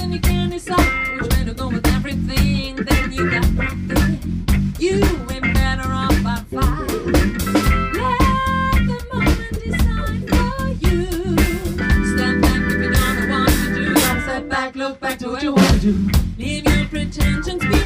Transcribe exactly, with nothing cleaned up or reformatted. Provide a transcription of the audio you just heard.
then you can decide which way to go with everything that you got right there. You ain't better off by five. Let the moment decide for you. Step back if you don't know what to do. Don't step back, look back to what you want to do. Leave your pretensions behind.